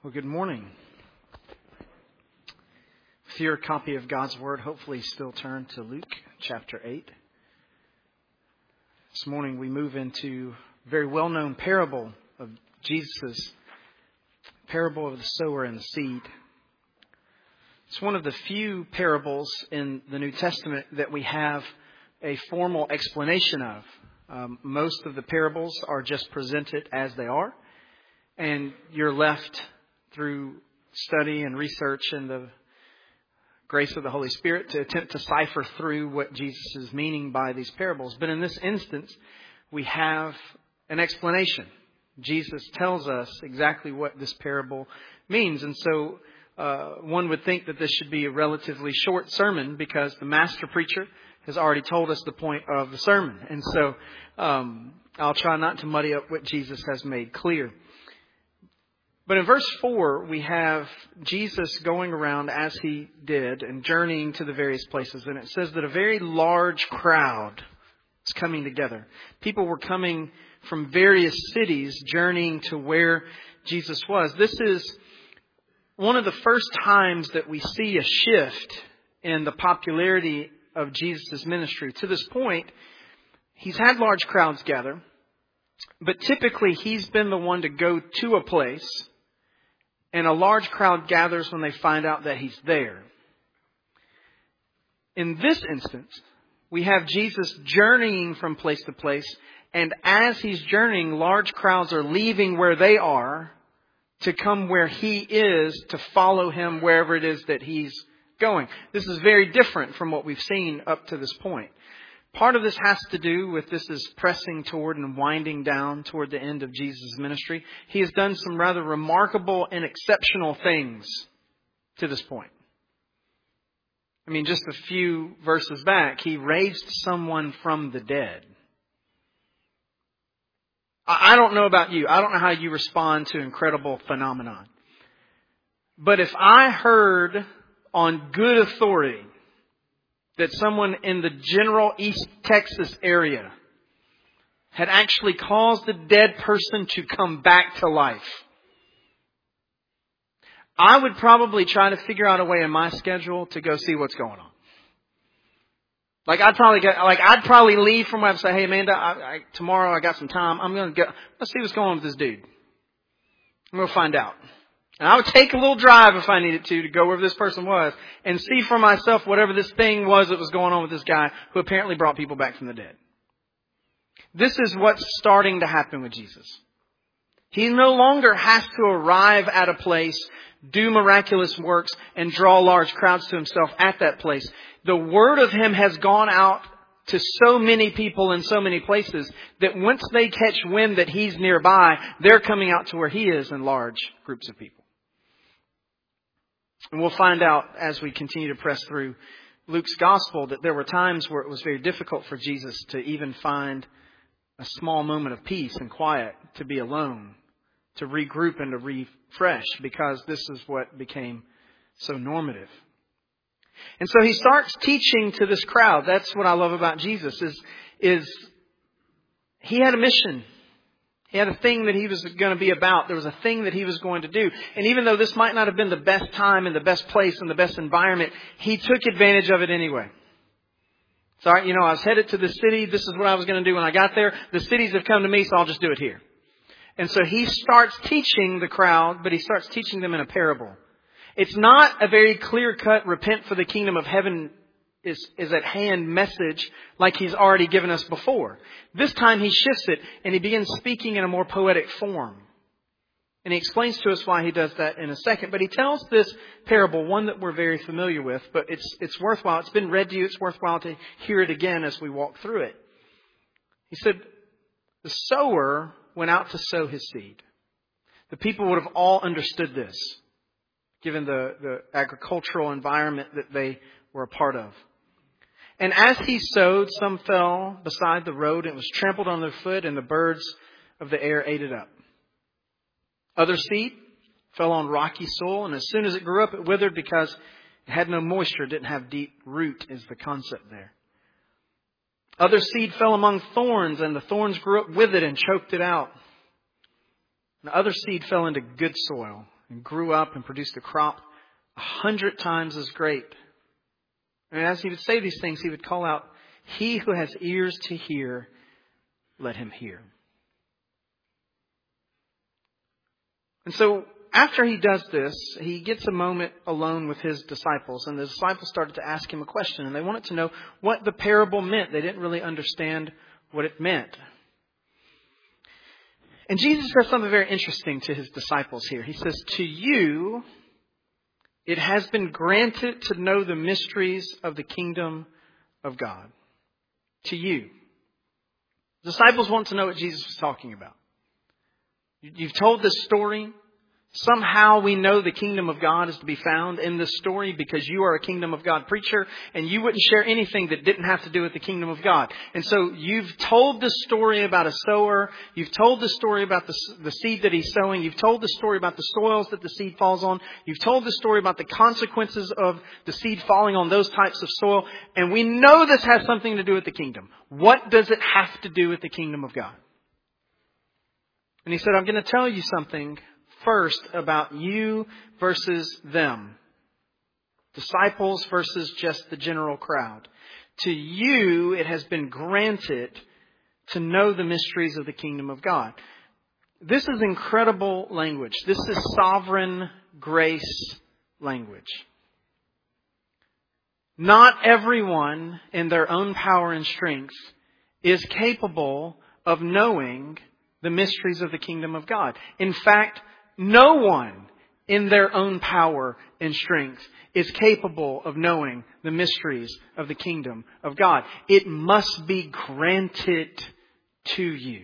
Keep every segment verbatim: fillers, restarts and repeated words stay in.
Well, good morning. With your copy of God's Word, hopefully still turn to Luke chapter eight. This morning we move into a very well-known parable of Jesus' parable of the sower and the seed. It's one of the few parables in the New Testament that we have a formal explanation of. Um, most of the parables are just presented as they are, and you're left through study and research and the grace of the Holy Spirit to attempt to cipher through what Jesus is meaning by these parables. But in this instance, we have an explanation. Jesus tells us exactly what this parable means. And so uh, one would think that this should be a relatively short sermon because the master preacher has already told us the point of the sermon. And so um, I'll try not to muddy up what Jesus has made clear. But in verse four, we have Jesus going around as he did and journeying to the various places. And it says that a very large crowd is coming together. People were coming from various cities journeying to where Jesus was. This is one of the first times that we see a shift in the popularity of Jesus' ministry. To this point, he's had large crowds gather, but typically he's been the one to go to a place, and a large crowd gathers when they find out that he's there. In this instance, we have Jesus journeying from place to place, and as he's journeying, large crowds are leaving where they are to come where he is to follow him wherever it is that he's going. This is very different from what we've seen up to this point. Part of this has to do with this is pressing toward and winding down toward the end of Jesus' ministry. He has done some rather remarkable and exceptional things to this point. I mean, just a few verses back, he raised someone from the dead. I don't know about you. I don't know how you respond to incredible phenomenon. But if I heard on good authority that someone in the general East Texas area had actually caused a dead person to come back to life, I would probably try to figure out a way in my schedule to go see what's going on. Like I'd probably get, like I'd probably leave from where I say, "Hey Amanda, I, I, tomorrow I got some time. I'm going to go. Let's see what's going on with this dude. I'm going to find out." And I would take a little drive if I needed to, to go wherever this person was and see for myself whatever this thing was that was going on with this guy who apparently brought people back from the dead. This is what's starting to happen with Jesus. He no longer has to arrive at a place, do miraculous works, and draw large crowds to himself at that place. The word of him has gone out to so many people in so many places that once they catch wind that he's nearby, they're coming out to where he is in large groups of people. And we'll find out as we continue to press through Luke's gospel that there were times where it was very difficult for Jesus to even find a small moment of peace and quiet, to be alone, to regroup and to refresh, because this is what became so normative. And so he starts teaching to this crowd. That's what I love about Jesus is, is he had a mission. He had a thing that he was going to be about. There was a thing that he was going to do. And even though this might not have been the best time and the best place and the best environment, he took advantage of it anyway. It's all right, you know, I was headed to the city. This is what I was going to do when I got there. The cities have come to me, so I'll just do it here. And so he starts teaching the crowd, but he starts teaching them in a parable. It's not a very clear-cut repent for the kingdom of heaven is, is at hand message like he's already given us before. This time he shifts it and he begins speaking in a more poetic form. And he explains to us why he does that in a second. But he tells this parable, one that we're very familiar with, but it's, it's worthwhile. It's been read to you. It's worthwhile to hear it again as we walk through it. He said, the sower went out to sow his seed. The people would have all understood this, given the, the agricultural environment that they were a part of. And as he sowed, some fell beside the road and it was trampled on their foot, and the birds of the air ate it up. Other seed fell on rocky soil, and as soon as it grew up, it withered because it had no moisture. It didn't have deep root is the concept there. Other seed fell among thorns, and the thorns grew up with it and choked it out. And other seed fell into good soil and grew up and produced a crop a hundred times as great. And as he would say these things, he would call out, "He who has ears to hear, let him hear." And so after he does this, he gets a moment alone with his disciples. And the disciples started to ask him a question. And they wanted to know what the parable meant. They didn't really understand what it meant. And Jesus says something very interesting to his disciples here. He says, "To you, it has been granted to know the mysteries of the kingdom of God." To you. The disciples want to know what Jesus was talking about. You've told this story. Somehow we know the kingdom of God is to be found in this story because you are a kingdom of God preacher and you wouldn't share anything that didn't have to do with the kingdom of God. And so you've told this story about a sower. You've told the story about the, the seed that he's sowing. You've told the story about the soils that the seed falls on. You've told the story about the consequences of the seed falling on those types of soil. And we know this has something to do with the kingdom. What does it have to do with the kingdom of God? And he said, "I'm going to tell you something first about you versus them. Disciples versus just the general crowd. To you, it has been granted to know the mysteries of the kingdom of God." This is incredible language. This is sovereign grace language. Not everyone in their own power and strength is capable of knowing the mysteries of the kingdom of God. In fact, no one in their own power and strength is capable of knowing the mysteries of the kingdom of God. It must be granted to you.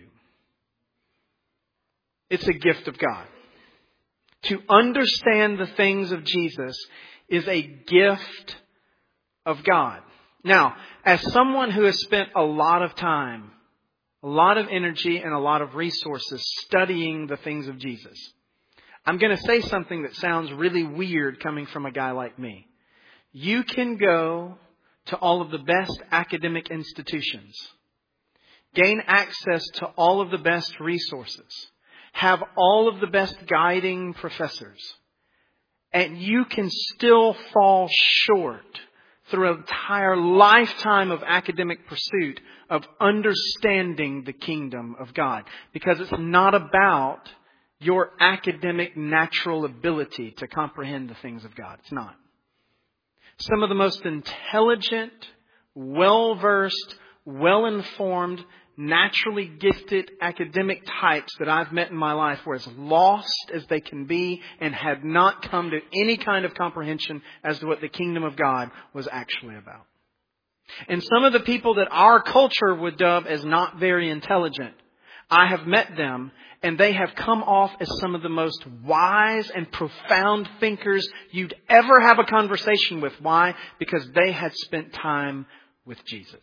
It's a gift of God. To understand the things of Jesus is a gift of God. Now, as someone who has spent a lot of time, a lot of energy and a lot of resources studying the things of Jesus, I'm going to say something that sounds really weird coming from a guy like me. You can go to all of the best academic institutions, gain access to all of the best resources, have all of the best guiding professors, and you can still fall short through an entire lifetime of academic pursuit of understanding the kingdom of God. Because it's not about your academic natural ability to comprehend the things of God. It's not. Some of the most intelligent, well-versed, well-informed, naturally gifted academic types that I've met in my life were as lost as they can be and had not come to any kind of comprehension as to what the kingdom of God was actually about. And some of the people that our culture would dub as not very intelligent, I have met them, and they have come off as some of the most wise and profound thinkers you'd ever have a conversation with. Why? Because they had spent time with Jesus.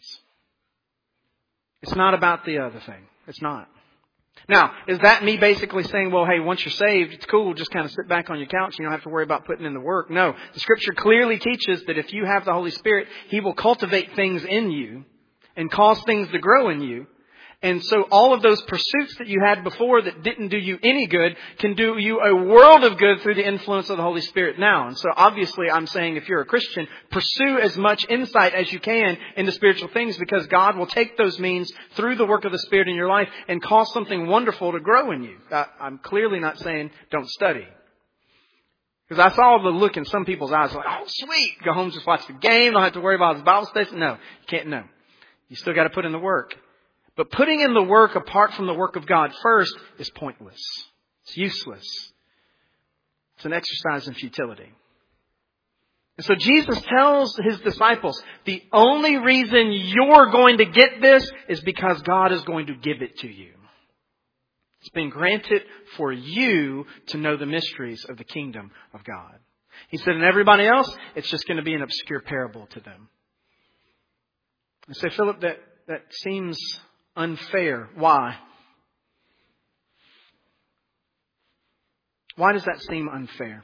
It's not about the other thing. It's not. Now, is that me basically saying, well, hey, once you're saved, it's cool, just kind of sit back on your couch. You don't have to worry about putting in the work. No, the Scripture clearly teaches that if you have the Holy Spirit, He will cultivate things in you and cause things to grow in you. And so all of those pursuits that you had before that didn't do you any good can do you a world of good through the influence of the Holy Spirit now. And so obviously I'm saying if you're a Christian, pursue as much insight as you can into spiritual things, because God will take those means through the work of the Spirit in your life and cause something wonderful to grow in you. I'm clearly not saying don't study. Because I saw the look in some people's eyes like, oh, sweet, go home, just watch the game, don't have to worry about his Bible study. No, you can't know. You still got to put in the work. But putting in the work apart from the work of God first is pointless. It's useless. It's an exercise in futility. And so Jesus tells His disciples, the only reason you're going to get this is because God is going to give it to you. It's been granted for you to know the mysteries of the kingdom of God. He said, and everybody else, it's just going to be an obscure parable to them. I say, Philip, that, that seems unfair. Why? Why does that seem unfair?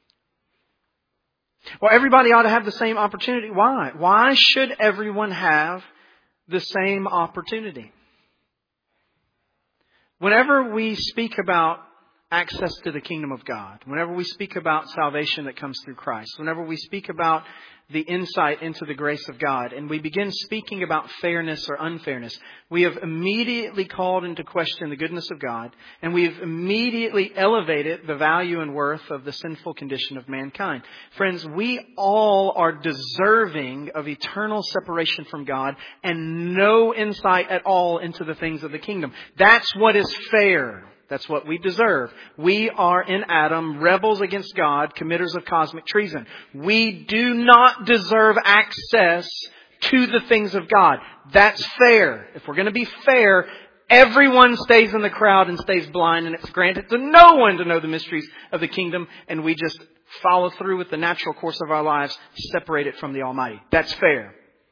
Well, everybody ought to have the same opportunity. Why? Why should everyone have the same opportunity? Whenever we speak about access to the kingdom of God, whenever we speak about salvation that comes through Christ, whenever we speak about the insight into the grace of God, and we begin speaking about fairness or unfairness, we have immediately called into question the goodness of God, and we have immediately elevated the value and worth of the sinful condition of mankind. Friends, we all are deserving of eternal separation from God and no insight at all into the things of the kingdom. That's what is fair. That's what we deserve. We are in Adam, rebels against God, committers of cosmic treason. We do not deserve access to the things of God. That's fair. If we're going to be fair, everyone stays in the crowd and stays blind, and it's granted to no one to know the mysteries of the kingdom, and we just follow through with the natural course of our lives, separated from the Almighty. That's fair.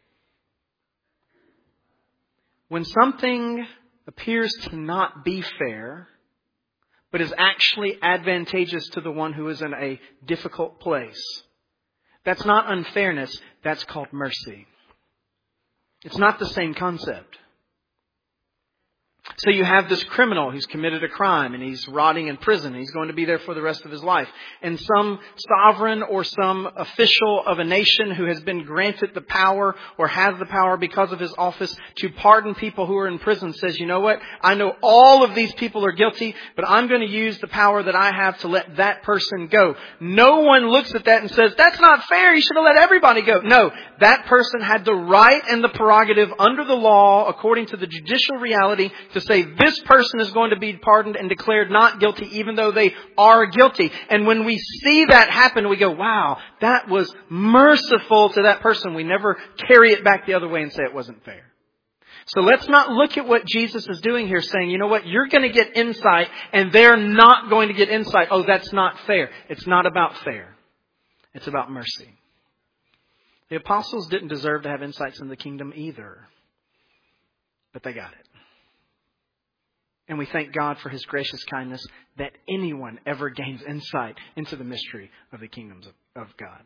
When something appears to not be fair, but is actually advantageous to the one who is in a difficult place, that's not unfairness, that's called mercy. It's not the same concept. So you have this criminal who's committed a crime and he's rotting in prison. He's going to be there for the rest of his life. And some sovereign or some official of a nation who has been granted the power or has the power because of his office to pardon people who are in prison says, you know what? I know all of these people are guilty, but I'm going to use the power that I have to let that person go. No one looks at that and says, that's not fair. You should have let everybody go. No, that person had the right and the prerogative under the law, according to the judicial reality, to say this person is going to be pardoned and declared not guilty even though they are guilty. And when we see that happen, we go, wow, that was merciful to that person. We never carry it back the other way and say it wasn't fair. So let's not look at what Jesus is doing here saying, you know what, you're going to get insight and they're not going to get insight. Oh, that's not fair. It's not about fair. It's about mercy. The apostles didn't deserve to have insights in the kingdom either, but they got it. And we thank God for His gracious kindness that anyone ever gains insight into the mystery of the kingdoms of, of God.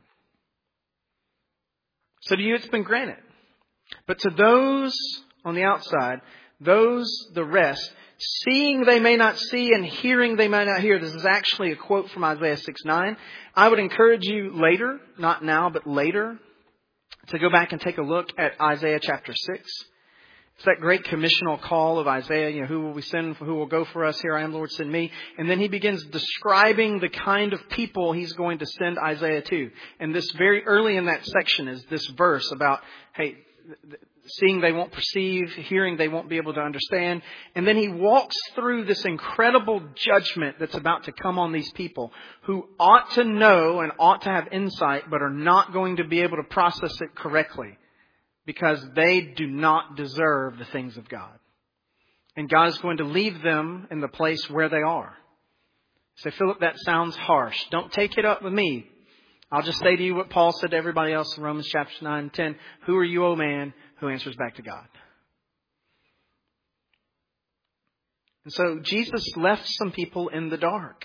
So to you it's been granted. But to those on the outside, those, the rest, seeing they may not see and hearing they may not hear. This is actually a quote from Isaiah six nine. I would encourage you later, not now, but later, to go back and take a look at Isaiah chapter six. It's that great commissional call of Isaiah, you know, who will we send, who will go for us? Here I am, Lord, send me. And then he begins describing the kind of people he's going to send Isaiah to. And this very early in that section is this verse about, hey, seeing they won't perceive, hearing they won't be able to understand. And then he walks through this incredible judgment that's about to come on these people who ought to know and ought to have insight, but are not going to be able to process it correctly, because they do not deserve the things of God. And God is going to leave them in the place where they are. Say, Philip, that sounds harsh. Don't take it up with me. I'll just say to you what Paul said to everybody else in Romans chapters nine and ten. Who are you, O man, who answers back to God? And so Jesus left some people in the dark.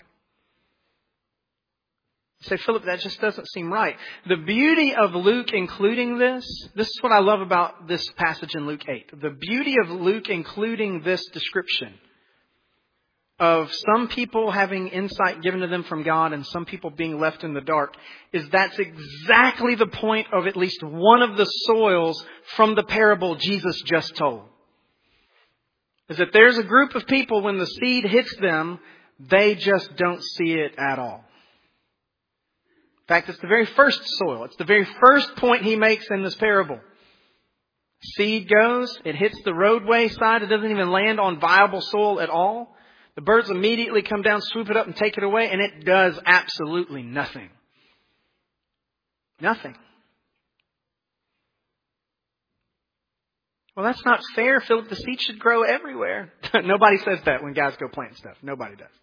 Say, Philip, that just doesn't seem right. The beauty of Luke including this, this is what I love about this passage in Luke eight. The beauty of Luke including this description of some people having insight given to them from God and some people being left in the dark is that's exactly the point of at least one of the soils from the parable Jesus just told. Is that there's a group of people, when the seed hits them, they just don't see it at all. In fact, it's the very first soil. It's the very first point he makes in this parable. Seed goes, it hits the roadway side. It doesn't even land on viable soil at all. The birds immediately come down, swoop it up and take it away, and it does absolutely nothing. Nothing. Well, that's not fair, Philip. The seed should grow everywhere. Nobody says that when guys go plant stuff. Nobody does.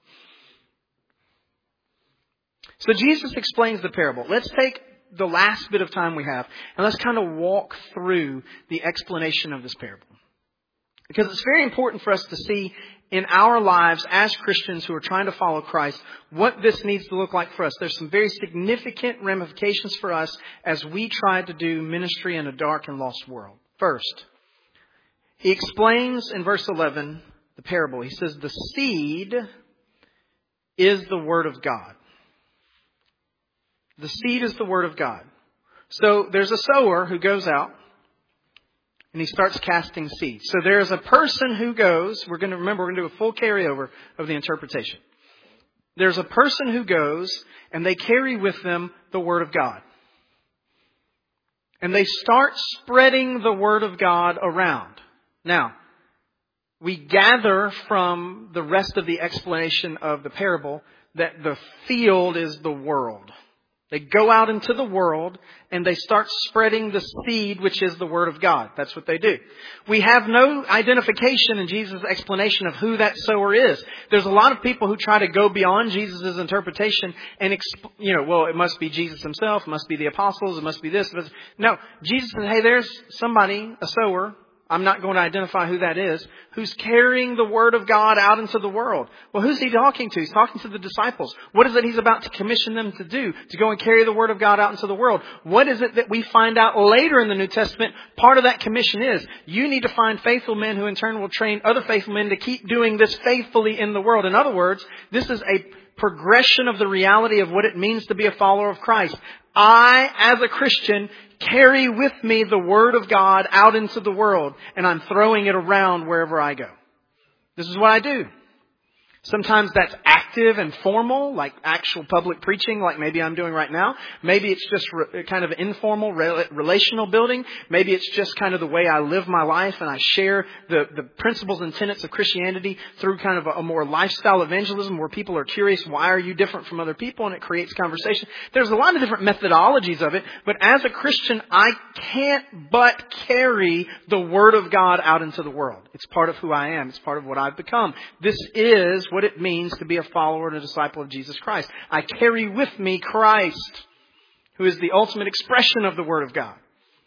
So Jesus explains the parable. Let's take the last bit of time we have and let's kind of walk through the explanation of this parable. Because it's very important for us to see in our lives as Christians who are trying to follow Christ what this needs to look like for us. There's some very significant ramifications for us as we try to do ministry in a dark and lost world. First, he explains in verse eleven the parable. He says the seed is the Word of God. The seed is the Word of God. So there's a sower who goes out and he starts casting seeds. So there's a person who goes, we're going to remember, we're going to do a full carryover of the interpretation. There's a person who goes and they carry with them the Word of God. And they start spreading the Word of God around. Now, we gather from the rest of the explanation of the parable that the field is the world. They go out into the world and they start spreading the seed, which is the Word of God. That's what they do. We have no identification in Jesus' explanation of who that sower is. There's a lot of people who try to go beyond Jesus' interpretation and, exp- you know, well, it must be Jesus himself, it must be the apostles, it must be this. But no, Jesus said, hey, there's somebody, a sower. I'm not going to identify who that is, who's carrying the Word of God out into the world. Well, who's he talking to? He's talking to the disciples. What is it he's about to commission them to do? To go and carry the Word of God out into the world. What is it that we find out later in the New Testament? Part of that commission is, you need to find faithful men who in turn will train other faithful men to keep doing this faithfully in the world. In other words, this is a progression of the reality of what it means to be a follower of Christ. I, as a Christian, carry with me the Word of God out into the world, and I'm throwing it around wherever I go. This is what I do. Sometimes that's active and formal, like actual public preaching, like maybe I'm doing right now. Maybe it's just re- kind of informal, re- relational building. Maybe it's just kind of the way I live my life and I share the, the principles and tenets of Christianity through kind of a, a more lifestyle evangelism where people are curious, why are you different from other people? And it creates conversation. There's a lot of different methodologies of it, but as a Christian, I can't but carry the Word of God out into the world. It's part of who I am. It's part of what I've become. This is what it means to be a follower and a disciple of Jesus Christ. I carry with me Christ, who is the ultimate expression of the Word of God.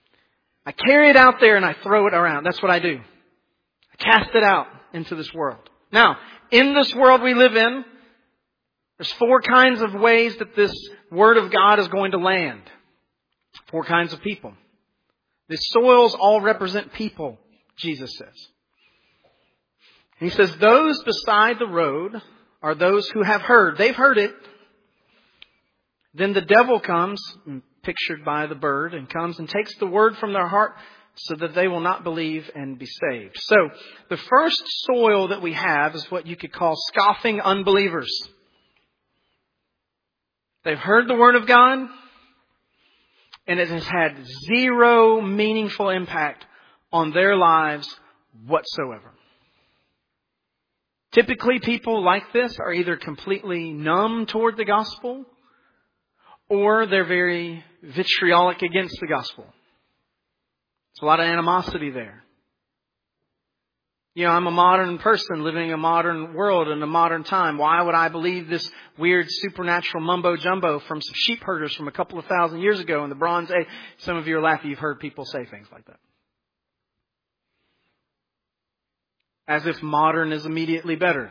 I carry it out there and I throw it around. That's what I do. I cast it out into this world. Now, in this world we live in, there's four kinds of ways that this Word of God is going to land. Four kinds of people. The soils all represent people, Jesus says. He says, those beside the road are those who have heard. They've heard it. Then the devil comes, pictured by the bird, and comes and takes the word from their heart so that they will not believe and be saved. So the first soil that we have is what you could call scoffing unbelievers. They've heard the Word of God, and it has had zero meaningful impact on their lives whatsoever. Typically, people like this are either completely numb toward the gospel or they're very vitriolic against the gospel. There's a lot of animosity there. You know, I'm a modern person living in a modern world in a modern time. Why would I believe this weird supernatural mumbo jumbo from some sheep herders from a couple of thousand years ago in the Bronze Age? Some of you are laughing. You've heard people say things like that. As if modern is immediately better.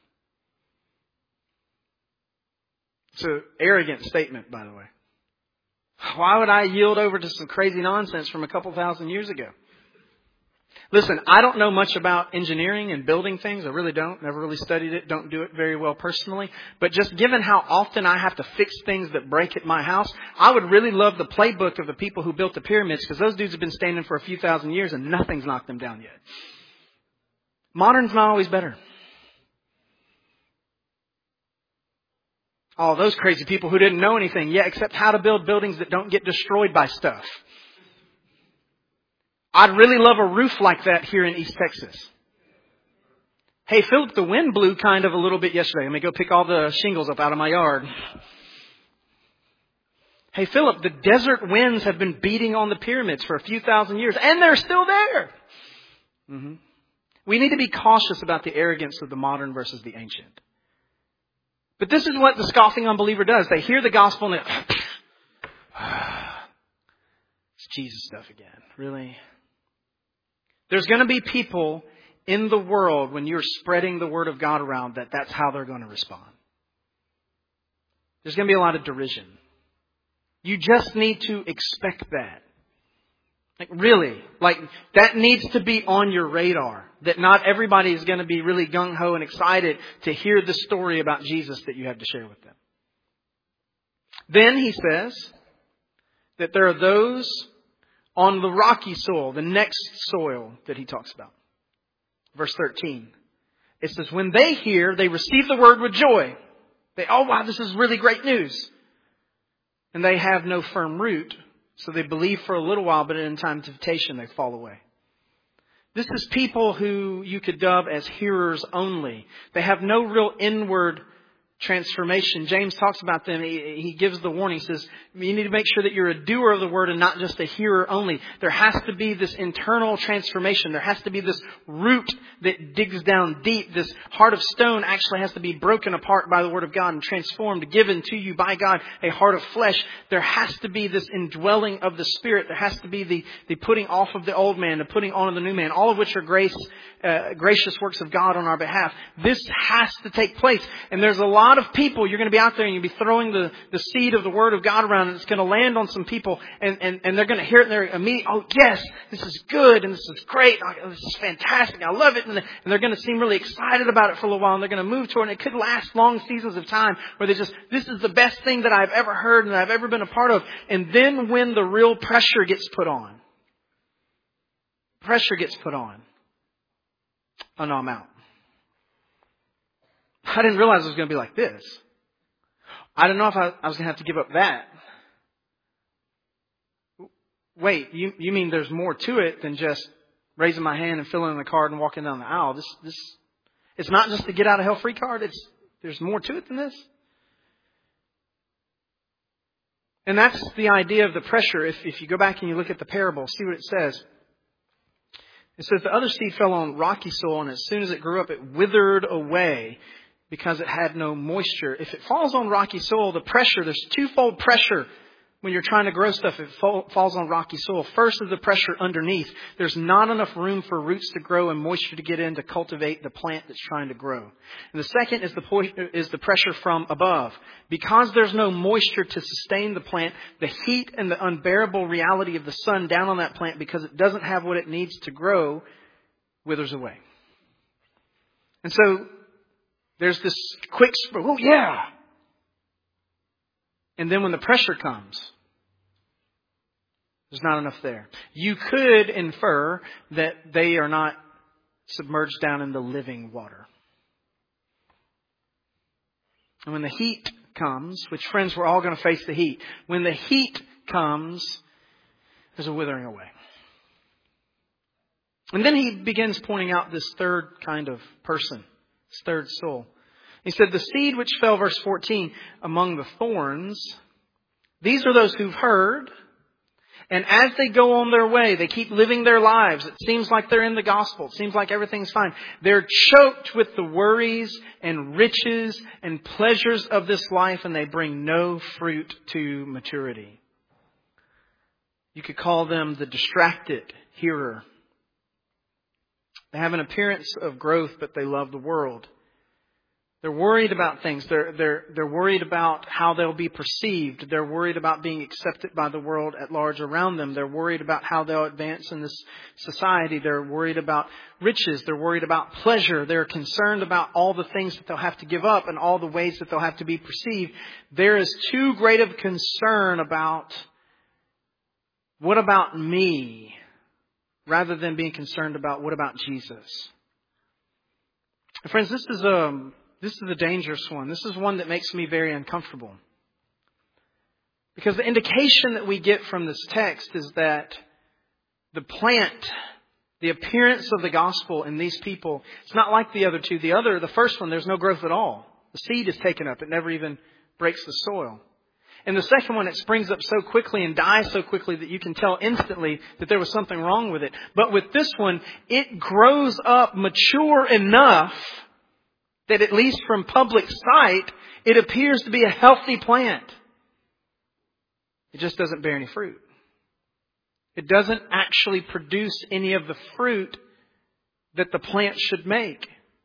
It's an arrogant statement, by the way. Why would I yield over to some crazy nonsense from a couple thousand years ago? Listen, I don't know much about engineering and building things. I really don't. Never really studied it. Don't do it very well personally. But just given how often I have to fix things that break at my house, I would really love the playbook of the people who built the pyramids, because those dudes have been standing for a few thousand years and nothing's knocked them down yet. Modern's not always better. All those crazy people who didn't know anything yet except how to build buildings that don't get destroyed by stuff. I'd really love a roof like that here in East Texas. Hey, Philip, the wind blew kind of a little bit yesterday. Let me go pick all the shingles up out of my yard. Hey, Philip, the desert winds have been beating on the pyramids for a few thousand years, and they're still there. Mm-hmm. We need to be cautious about the arrogance of the modern versus the ancient. But this is what the scoffing unbeliever does. They hear the gospel and they, it's Jesus stuff again. Really? There's going to be people in the world when you're spreading the Word of God around that that's how they're going to respond. There's going to be a lot of derision. You just need to expect that. Like really, like that needs to be on your radar. That not everybody is going to be really gung-ho and excited to hear the story about Jesus that you have to share with them. Then he says that there are those on the rocky soil, the next soil that he talks about. Verse thirteen. It says, when they hear, they receive the word with joy. They, oh wow, this is really great news. And they have no firm root. So they believe for a little while, but in time of temptation, they fall away. This is people who you could dub as hearers only. They have no real inward transformation. James talks about them. He, he gives the warning. He says, you need to make sure that you're a doer of the word and not just a hearer only. There has to be this internal transformation. There has to be this root that digs down deep. This heart of stone actually has to be broken apart by the word of God and transformed, given to you by God, a heart of flesh. There has to be this indwelling of the Spirit. There has to be the, the putting off of the old man, the putting on of the new man, all of which are grace, uh, gracious works of God on our behalf. This has to take place. And there's a lot of people, you're going to be out there and you'll be throwing the, the seed of the word of God around, and it's going to land on some people, and, and, and they're going to hear it and they're immediately, oh yes, this is good and this is great, oh, this is fantastic, I love it, and they're going to seem really excited about it for a little while, and they're going to move toward it. And it could last long seasons of time where they just, this is the best thing that I've ever heard and I've ever been a part of. And then when the real pressure gets put on, pressure gets put on, oh no, I'm out. I didn't realize it was going to be like this. I didn't know if I, I was going to have to give up that. Wait, you you mean there's more to it than just raising my hand and filling in the card and walking down the aisle? This this it's not just a get out of hell free card. It's there's more to it than this. And that's the idea of the pressure. If if you go back and you look at the parable, see what it says. It says the other seed fell on rocky soil, and as soon as it grew up, it withered away, because it had no moisture. If it falls on rocky soil, the pressure, there's twofold pressure when you're trying to grow stuff. If it fall, falls on rocky soil. First is the pressure underneath. There's not enough room for roots to grow and moisture to get in to cultivate the plant that's trying to grow. And the second is the po- is the pressure from above. Because there's no moisture to sustain the plant, the heat and the unbearable reality of the sun down on that plant, because it doesn't have what it needs to grow, withers away. And so there's this quick, oh yeah. And then when the pressure comes, there's not enough there. You could infer that they are not submerged down in the living water. And when the heat comes, which friends, we're all going to face the heat. When the heat comes, there's a withering away. And then he begins pointing out this third kind of person. Third soul. He said, the seed which fell, verse fourteen, among the thorns, these are those who've heard, and as they go on their way, they keep living their lives. It seems like they're in the gospel. It seems like everything's fine. They're choked with the worries and riches and pleasures of this life, and they bring no fruit to maturity. You could call them the distracted hearer. They have an appearance of growth, but they love the world. They're worried about things. They're, they're, they're worried about how they'll be perceived. They're worried about being accepted by the world at large around them. They're worried about how they'll advance in this society. They're worried about riches. They're worried about pleasure. They're concerned about all the things that they'll have to give up and all the ways that they'll have to be perceived. There is too great of concern about what about me, rather than being concerned about what about Jesus. Friends, this is a this is a dangerous one. This is one that makes me very uncomfortable. Because the indication that we get from this text is that the plant, the appearance of the gospel in these people, it's not like the other two. The other, the first one, there's no growth at all. The seed is taken up. It never even breaks the soil. And the second one, it springs up so quickly and dies so quickly that you can tell instantly that there was something wrong with it. But with this one, it grows up mature enough that at least from public sight, it appears to be a healthy plant. It just doesn't bear any fruit. It doesn't actually produce any of the fruit that the plant should make.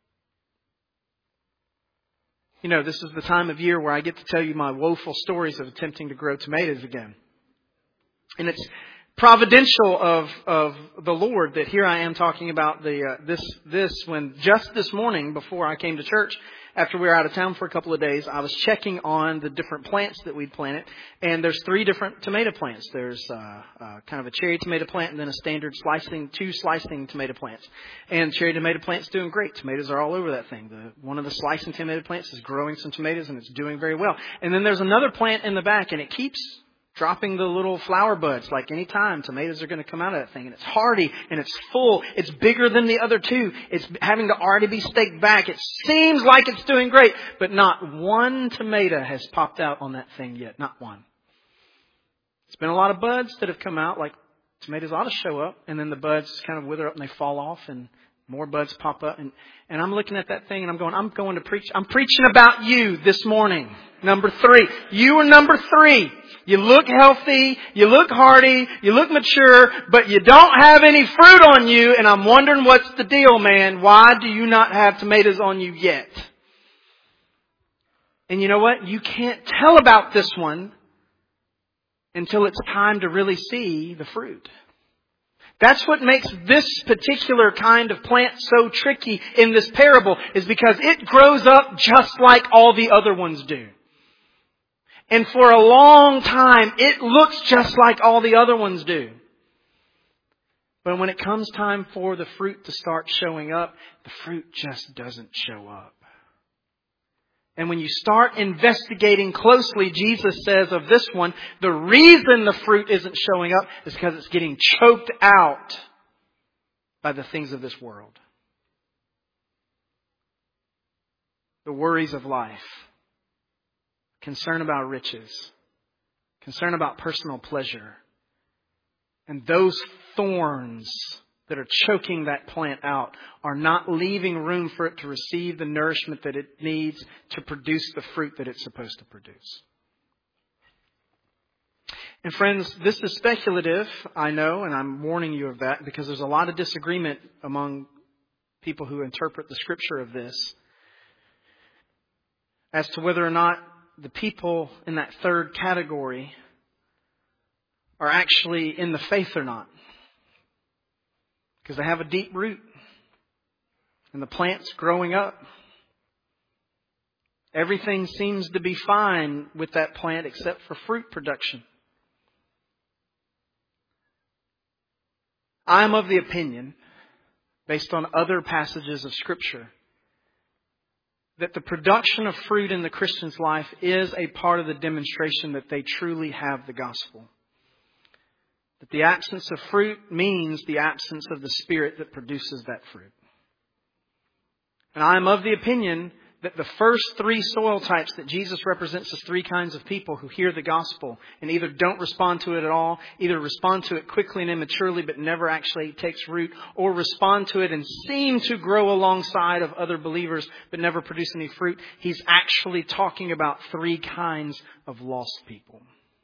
You know, this is the time of year where I get to tell you my woeful stories of attempting to grow tomatoes again. And it's providential of of the Lord that here I am talking about the uh, this this when just this morning before I came to church, after we were out of town for a couple of days, I was checking on the different plants that we'd planted, and there's three different tomato plants. There's uh, uh, kind of a cherry tomato plant and then a standard slicing, two slicing tomato plants. And cherry tomato plant's doing great. Tomatoes are all over that thing. The one of the slicing tomato plants is growing some tomatoes and it's doing very well. And then there's another plant in the back, and it keeps dropping the little flower buds. Like any time, tomatoes are going to come out of that thing. And it's hardy and it's full. It's bigger than the other two. It's having to already be staked back. It seems like it's doing great. But not one tomato has popped out on that thing yet. Not one. It's been a lot of buds that have come out. Like tomatoes ought to show up. And then the buds kind of wither up and they fall off. And more buds pop up. And, and I'm looking at that thing and I'm going, I'm going to preach. I'm preaching about you this morning. Number three. You are number three. You look healthy, you look hardy, you look mature, but you don't have any fruit on you, and I'm wondering what's the deal, man. Why do you not have tomatoes on you yet? And you know what? You can't tell about this one until it's time to really see the fruit. That's what makes this particular kind of plant so tricky in this parable, is because it grows up just like all the other ones do. And for a long time, it looks just like all the other ones do. But when it comes time for the fruit to start showing up, the fruit just doesn't show up. And when you start investigating closely, Jesus says of this one, the reason the fruit isn't showing up is because it's getting choked out by the things of this world. The worries of life. Concern about riches. Concern about personal pleasure. And those thorns that are choking that plant out are not leaving room for it to receive the nourishment that it needs to produce the fruit that it's supposed to produce. And friends, this is speculative, I know, and I'm warning you of that because there's a lot of disagreement among people who interpret the scripture of this as to whether or not the people in that third category are actually in the faith or not. Because they have a deep root. And the plant's growing up. Everything seems to be fine with that plant except for fruit production. I'm of the opinion, based on other passages of Scripture, that the production of fruit in the Christian's life is a part of the demonstration that they truly have the gospel. That the absence of fruit means the absence of the Spirit that produces that fruit. And I am of the opinion that the first three soil types that Jesus represents as three kinds of people who hear the gospel and either don't respond to it at all, either respond to it quickly and immaturely but never actually takes root, or respond to it and seem to grow alongside of other believers but never produce any fruit. He's actually talking about three kinds of lost people.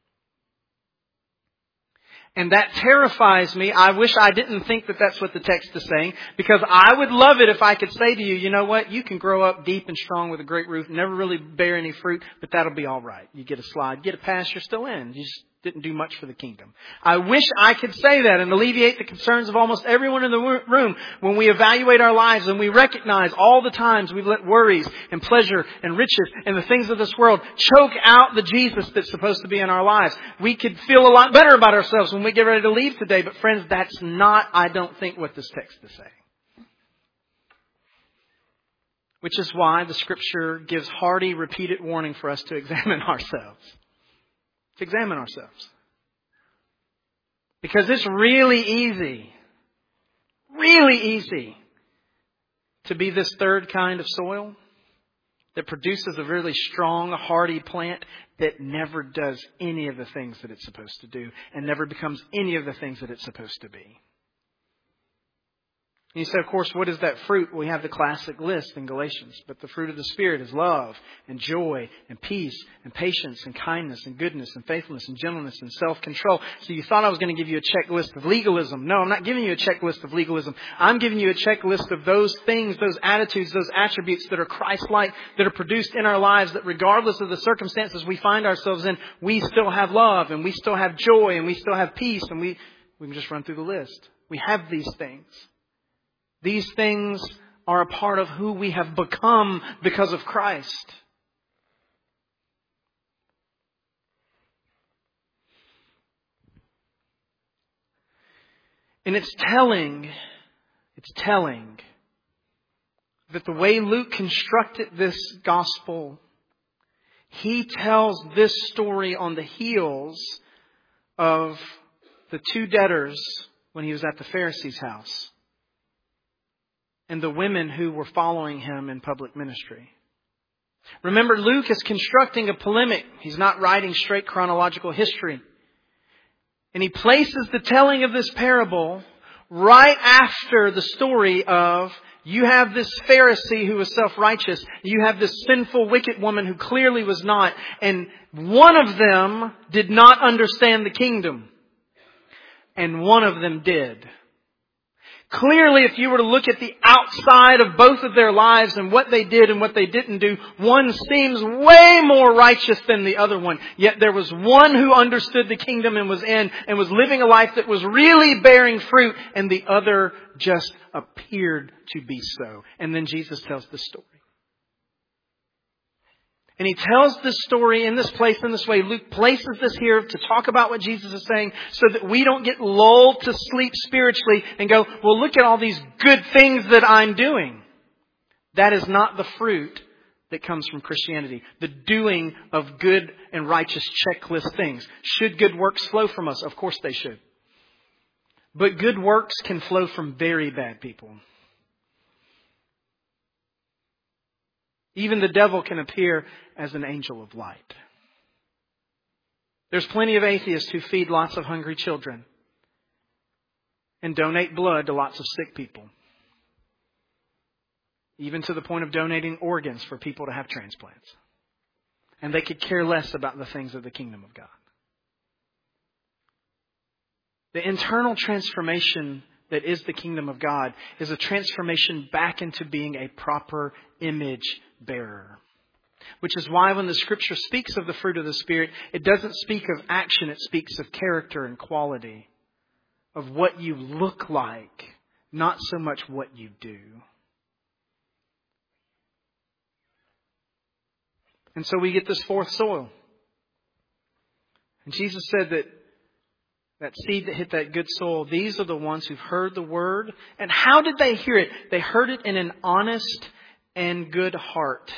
And that terrifies me. I wish I didn't think that that's what the text is saying, because I would love it if I could say to you, you know what, you can grow up deep and strong with a great root, never really bear any fruit, but that'll be all right. You get a slide, get a pass, you're still in. You just didn't do much for the kingdom. I wish I could say that and alleviate the concerns of almost everyone in the room when we evaluate our lives and we recognize all the times we've let worries and pleasure and riches and the things of this world choke out the Jesus that's supposed to be in our lives. We could feel a lot better about ourselves when we get ready to leave today. But friends, that's not, I don't think, what this text is saying. Which is why the Scripture gives hearty, repeated warning for us to examine ourselves. To examine ourselves. Because it's really easy, really easy to be this third kind of soil that produces a really strong, hardy plant that never does any of the things that it's supposed to do and never becomes any of the things that it's supposed to be. And you say, of course, what is that fruit? We have the classic list in Galatians. But the fruit of the Spirit is love and joy and peace and patience and kindness and goodness and faithfulness and gentleness and self-control. So you thought I was going to give you a checklist of legalism. No, I'm not giving you a checklist of legalism. I'm giving you a checklist of those things, those attitudes, those attributes that are Christ-like, that are produced in our lives, that regardless of the circumstances we find ourselves in, we still have love and we still have joy and we still have peace and we We can just run through the list. We have these things. These things are a part of who we have become because of Christ. And it's telling, it's telling that the way Luke constructed this gospel, he tells this story on the heels of the two debtors when he was at the Pharisee's house and the women who were following him in public ministry. Remember, Luke is constructing a polemic. He's not writing straight chronological history. And he places the telling of this parable right after the story of you have this Pharisee who was self-righteous. You have this sinful, wicked woman who clearly was not. And one of them did not understand the kingdom. And one of them did. Clearly, if you were to look at the outside of both of their lives and what they did and what they didn't do, one seems way more righteous than the other one. Yet there was one who understood the kingdom and was in and was living a life that was really bearing fruit, and the other just appeared to be so. And then Jesus tells the story. And he tells this story in this place, in this way. Luke places this here to talk about what Jesus is saying so that we don't get lulled to sleep spiritually and go, well, look at all these good things that I'm doing. That is not the fruit that comes from Christianity. The doing of good and righteous checklist things. Should good works flow from us? Of course they should. But good works can flow from very bad people. Even the devil can appear as an angel of light. There's plenty of atheists who feed lots of hungry children and donate blood to lots of sick people. Even to the point of donating organs for people to have transplants. And they could care less about the things of the kingdom of God. The internal transformation that is the kingdom of God is a transformation back into being a proper image bearer. Which is why when the Scripture speaks of the fruit of the Spirit, it doesn't speak of action, it speaks of character and quality. Of what you look like, not so much what you do. And so we get this fourth soil. And Jesus said that that seed that hit that good soil, these are the ones who've heard the word. And how did they hear it? They heard it in an honest and good heart.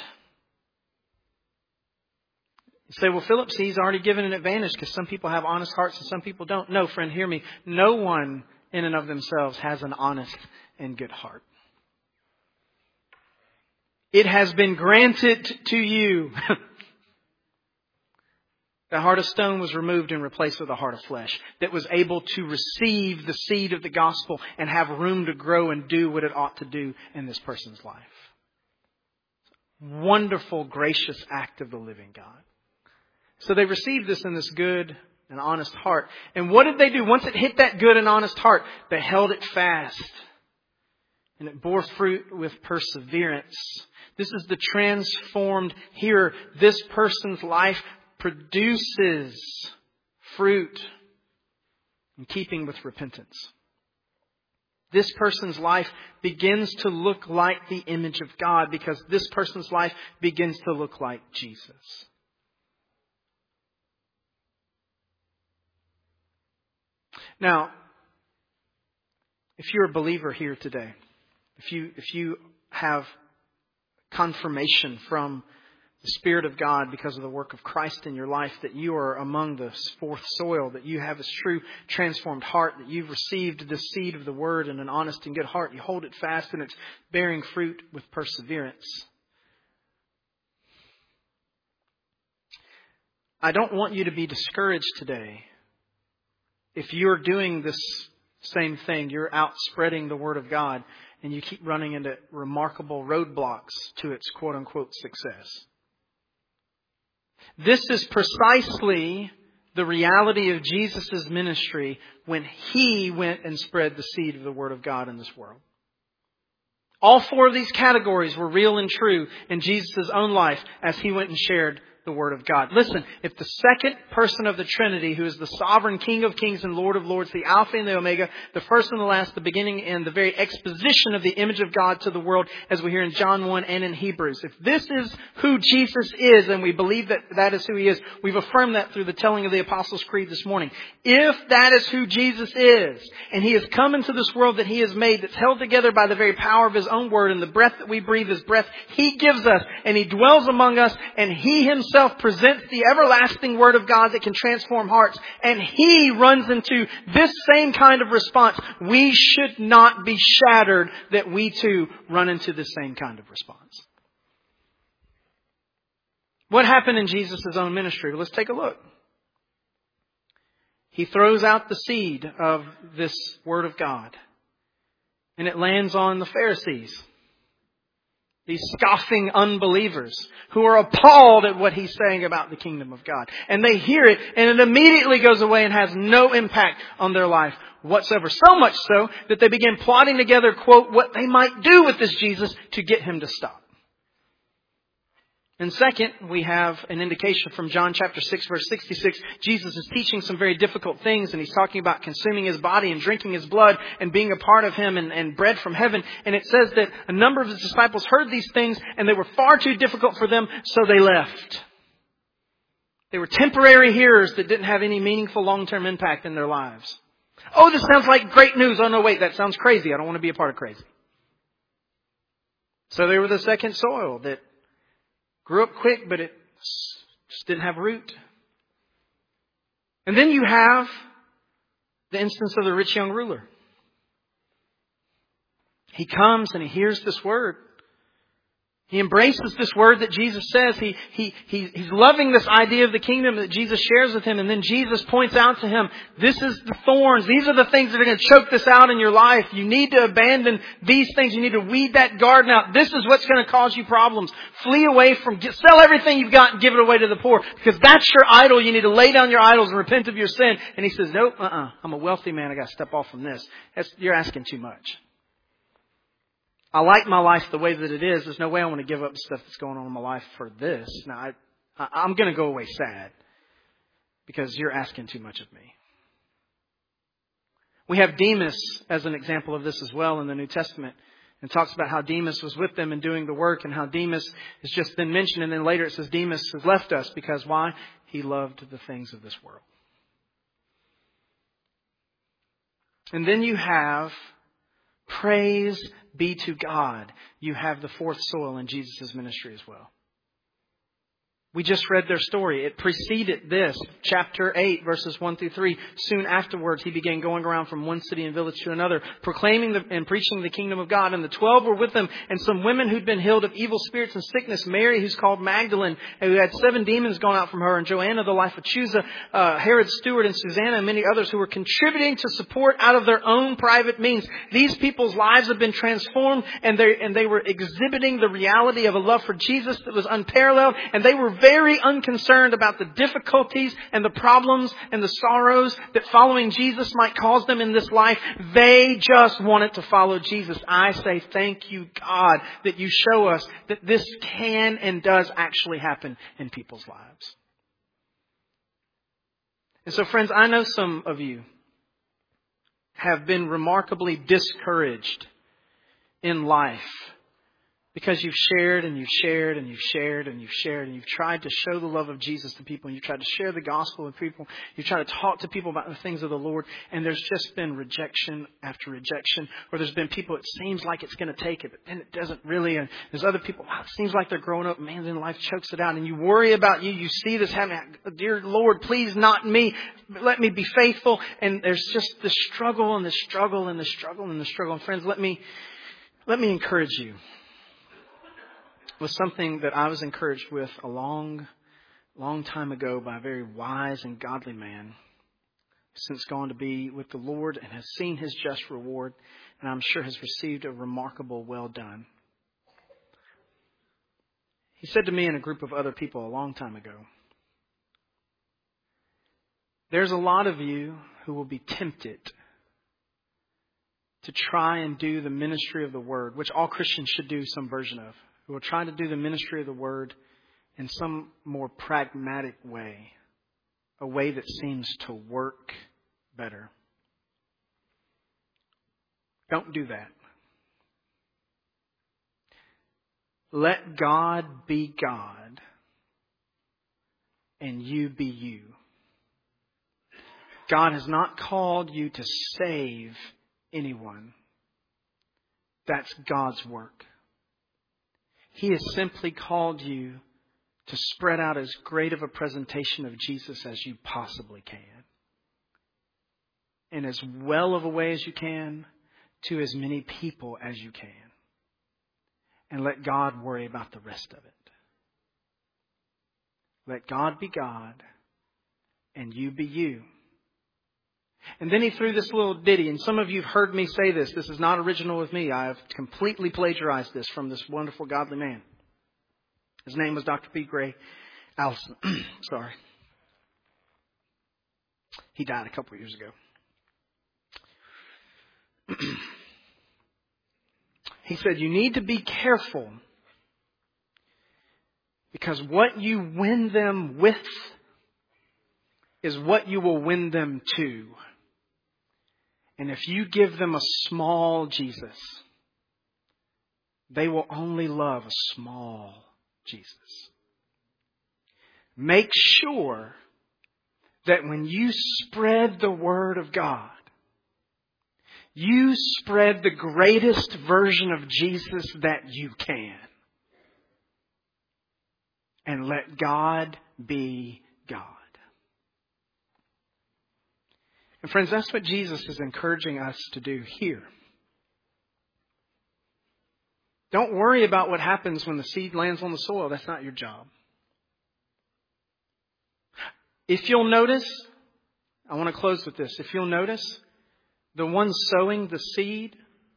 You say, well, Philip, see, he's already given an advantage because some people have honest hearts and some people don't. No, friend, hear me. No one in and of themselves has an honest and good heart. It has been granted to you. The heart of stone was removed and replaced with a heart of flesh that was able to receive the seed of the gospel and have room to grow and do what it ought to do in this person's life. Wonderful, gracious act of the living God. So they received this in this good and honest heart. And what did they do? Once it hit that good and honest heart, they held it fast. And it bore fruit with perseverance. This is the transformed hearer. This person's life produces fruit in keeping with repentance. This person's life begins to look like the image of God because this person's life begins to look like Jesus. Now, if you're a believer here today, if you if you have confirmation from the Spirit of God because of the work of Christ in your life, that you are among the fourth soil, that you have this true transformed heart, that you've received the seed of the Word in an honest and good heart. You hold it fast and it's bearing fruit with perseverance. I don't want you to be discouraged today. If you're doing this same thing, you're out spreading the Word of God and you keep running into remarkable roadblocks to its quote-unquote success. This is precisely the reality of Jesus' ministry when He went and spread the seed of the Word of God in this world. All four of these categories were real and true in Jesus' own life as He went and shared the Word of God. Listen, if the second person of the Trinity, who is the sovereign King of Kings and Lord of Lords, the Alpha and the Omega, the first and the last, the beginning and the very exposition of the image of God to the world, as we hear in John one and in Hebrews. If this is who Jesus is, and we believe that that is who He is, we've affirmed that through the telling of the Apostles' Creed this morning. If that is who Jesus is, and He has come into this world that He has made, that's held together by the very power of His own Word, and the breath that we breathe is breath He gives us, and He dwells among us, and He Himself presents the everlasting Word of God that can transform hearts, and He runs into this same kind of response, we should not be shattered that we too run into this same kind of response. What happened in Jesus' own ministry? Well, let's take a look. He throws out the seed of this Word of God, and it lands on the Pharisees. These scoffing unbelievers who are appalled at what He's saying about the kingdom of God. And they hear it, and it immediately goes away and has no impact on their life whatsoever. So much so that they begin plotting together, quote, what they might do with this Jesus to get Him to stop. And second, we have an indication from John chapter six, verse sixty-six. Jesus is teaching some very difficult things, and He's talking about consuming His body and drinking His blood and being a part of Him and, and bread from heaven. And it says that a number of His disciples heard these things, and they were far too difficult for them, so they left. They were temporary hearers that didn't have any meaningful long-term impact in their lives. Oh, this sounds like great news. Oh, no, wait, that sounds crazy. I don't want to be a part of crazy. So they were the second soil that grew up quick, but it just didn't have root. And then you have the instance of the rich young ruler. He comes and he hears this word. He embraces this word that Jesus says. He, he, he, he's loving this idea of the kingdom that Jesus shares with him. And then Jesus points out to him, this is the thorns. These are the things that are going to choke this out in your life. You need to abandon these things. You need to weed that garden out. This is what's going to cause you problems. Flee away from, get, sell everything you've got and give it away to the poor. Because that's your idol. You need to lay down your idols and repent of your sin. And he says, nope, uh-uh. I'm a wealthy man. I got to step off from this. That's, you're asking too much. I like my life the way that it is. There's no way I want to give up stuff that's going on in my life for this. Now, I, I, I'm going to go away sad because you're asking too much of me. We have Demas as an example of this as well in the New Testament. And talks about how Demas was with them and doing the work, and how Demas has just been mentioned. And then later it says Demas has left us because why? He loved the things of this world. And then you have, praise be to God, you have the fourth soil in Jesus' ministry as well. We just read their story. It preceded this. Chapter eight, verses one through three. Soon afterwards, he began going around from one city and village to another, proclaiming the, and preaching the kingdom of God. And the twelve were with him, and some women who'd been healed of evil spirits and sickness. Mary, who's called Magdalene, who had seven demons gone out from her, and Joanna, the wife of Chuza, uh, Herod's steward, and Susanna, and many others who were contributing to support out of their own private means. These people's lives have been transformed, and they and they were exhibiting the reality of a love for Jesus that was unparalleled, and they were very unconcerned about the difficulties and the problems and the sorrows that following Jesus might cause them in this life. They just wanted to follow Jesus. I say thank you, God, that you show us that this can and does actually happen in people's lives. And so, friends, I know some of you have been remarkably discouraged in life because you've shared and you've shared and you've shared and you've shared and you've tried to show the love of Jesus to people, and you've tried to share the gospel with people. You've tried to talk to people about the things of the Lord, and there's just been rejection after rejection. Or there's been people, it seems like it's going to take it, but then it doesn't really. And there's other people, wow, it seems like they're growing up, man, then life chokes it out. And you worry about you. You see this happening. Dear Lord, please not me. Let me be faithful. And there's just the struggle and the struggle and the struggle and the struggle. And friends, let me, let me encourage you was something that I was encouraged with a long, long time ago by a very wise and godly man, since gone to be with the Lord and has seen his just reward, and I'm sure has received a remarkable well done. He said to me and a group of other people a long time ago, there's a lot of you who will be tempted to try and do the ministry of the Word, which all Christians should do some version of. Who will try to do the ministry of the Word in some more pragmatic way, a way that seems to work better. Don't do that. Let God be God and you be you. God has not called you to save anyone. That's God's work. He has simply called you to spread out as great of a presentation of Jesus as you possibly can. In as well of a way as you can, to as many people as you can. And let God worry about the rest of it. Let God be God and you be you. And then he threw this little ditty, and some of you have heard me say this. This is not original with me. I have completely plagiarized this from this wonderful godly man. His name was Doctor P. Gray Allison. Sorry. He died a couple of years ago. He said, you need to be careful because what you win them with is what you will win them to. And if you give them a small Jesus, they will only love a small Jesus. Make sure that when you spread the Word of God, you spread the greatest version of Jesus that you can. And let God be God. And friends, that's what Jesus is encouraging us to do here. Don't worry about what happens when the seed lands on the soil. That's not your job. If you'll notice, I want to close with this. If you'll notice, the one sowing the seed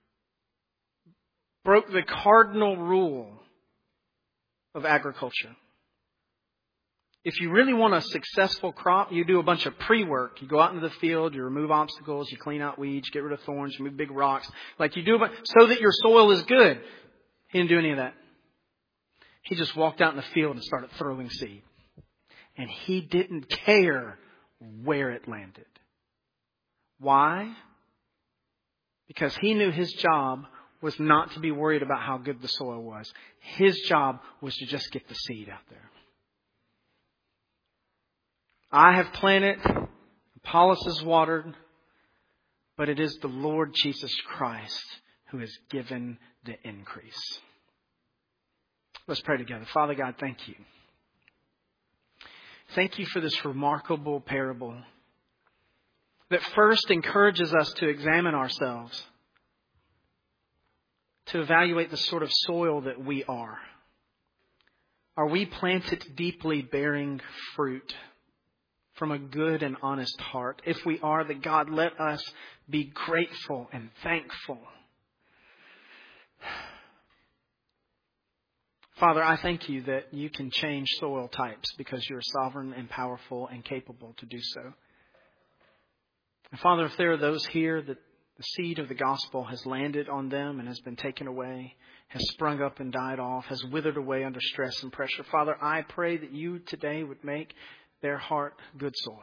broke the cardinal rule of agriculture. If you really want a successful crop, you do a bunch of pre-work. You go out into the field, you remove obstacles, you clean out weeds, you get rid of thorns, you move big rocks. Like you do, so that your soil is good. He didn't do any of that. He just walked out in the field and started throwing seed. And he didn't care where it landed. Why? Because he knew his job was not to be worried about how good the soil was. His job was to just get the seed out there. I have planted, Apollos has watered, but it is the Lord Jesus Christ who has given the increase. Let's pray together. Father God, thank you. Thank you for this remarkable parable that first encourages us to examine ourselves, to evaluate the sort of soil that we are. Are we planted deeply bearing fruit from a good and honest heart? If we are, that God, let us be grateful and thankful. Father, I thank you that you can change soil types because you're sovereign and powerful and capable to do so. And Father, if there are those here that the seed of the gospel has landed on them and has been taken away, has sprung up and died off, has withered away under stress and pressure, Father, I pray that you today would make their heart good soil.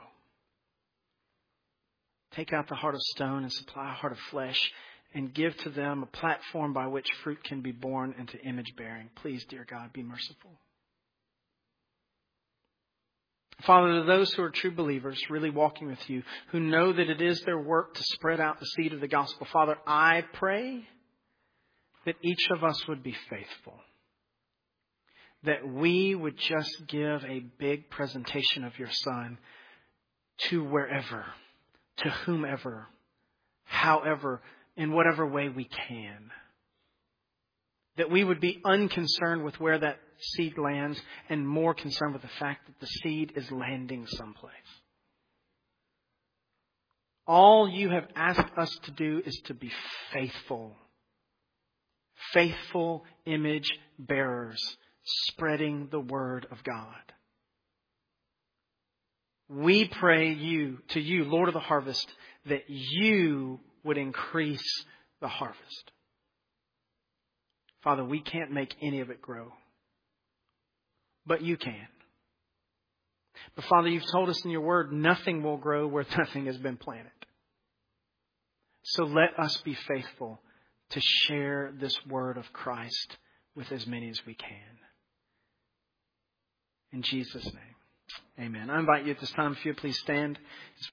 Take out the heart of stone and supply a heart of flesh and give to them a platform by which fruit can be born into image bearing. Please, dear God, be merciful. Father, to those who are true believers, really walking with you, who know that it is their work to spread out the seed of the gospel, Father, I pray that each of us would be faithful. That we would just give a big presentation of your Son to wherever, to whomever, however, in whatever way we can. That we would be unconcerned with where that seed lands and more concerned with the fact that the seed is landing someplace. All you have asked us to do is to be faithful. Faithful image bearers, spreading the word of God. We pray you to you, Lord of the harvest, that you would increase the harvest. Father, we can't make any of it grow. but you can. But Father, you've told us in your word, nothing will grow where nothing has been planted. So let us be faithful to share this word of Christ with as many as we can. In Jesus' name, amen. I invite you at this time, if you would please stand.